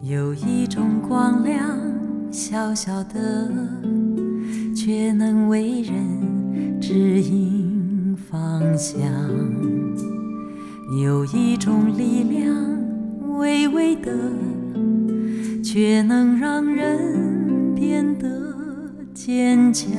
有一种光亮，小小的，却能为人指引方向。有一种力量，微微的，却能让人变得坚强。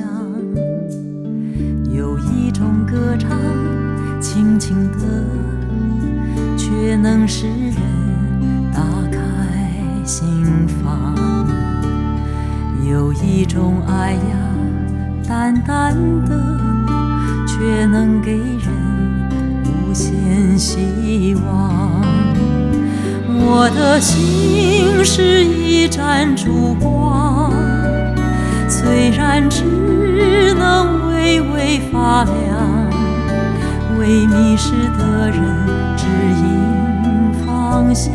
有一种歌唱，轻轻的，却能使人打开心房。有一种爱呀，淡淡的，却能给人无限希望。我的心是一盏烛光，虽然只能微微发亮，为迷失的人指引方向，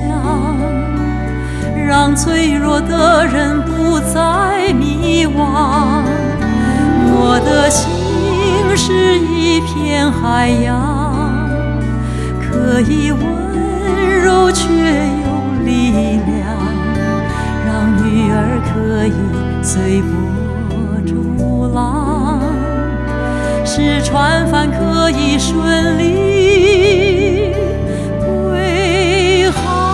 让脆弱的人不再迷惘。我的心是一片海洋，可以温柔却有力量，让鱼儿可以随波逐浪，使船帆可以顺利归航。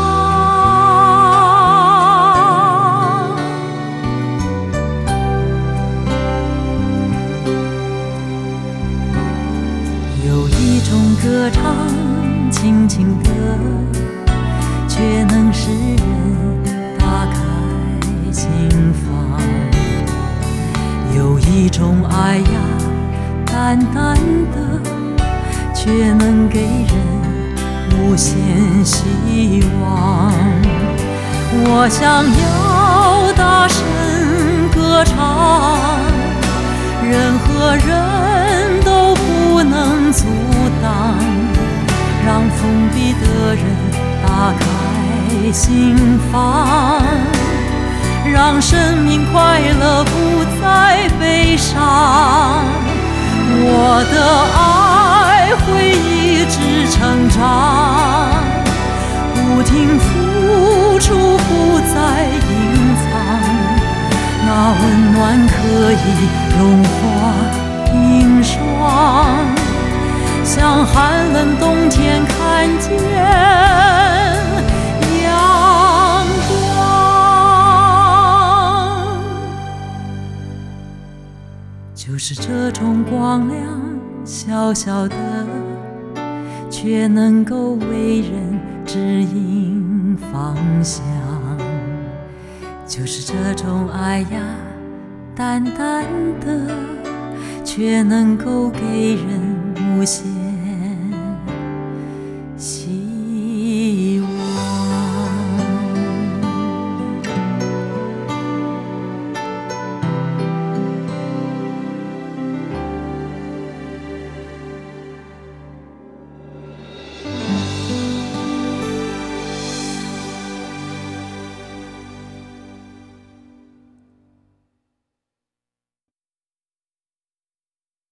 有一种歌唱，轻轻的，却能使人打开心房。有一种爱呀，淡淡的，却能给人无限希望。我想要大声歌唱，任何人都不能阻挡，让封闭的人打开心房，让生命快乐不再悲伤。我的爱会一直成长，不停付出，不再隐藏，那温暖可以融化冰霜，像寒冷冬天看见阳光。就是这种光亮，小小的，却能够为人指引方向。就是这种爱呀，淡淡的，却能够给人无限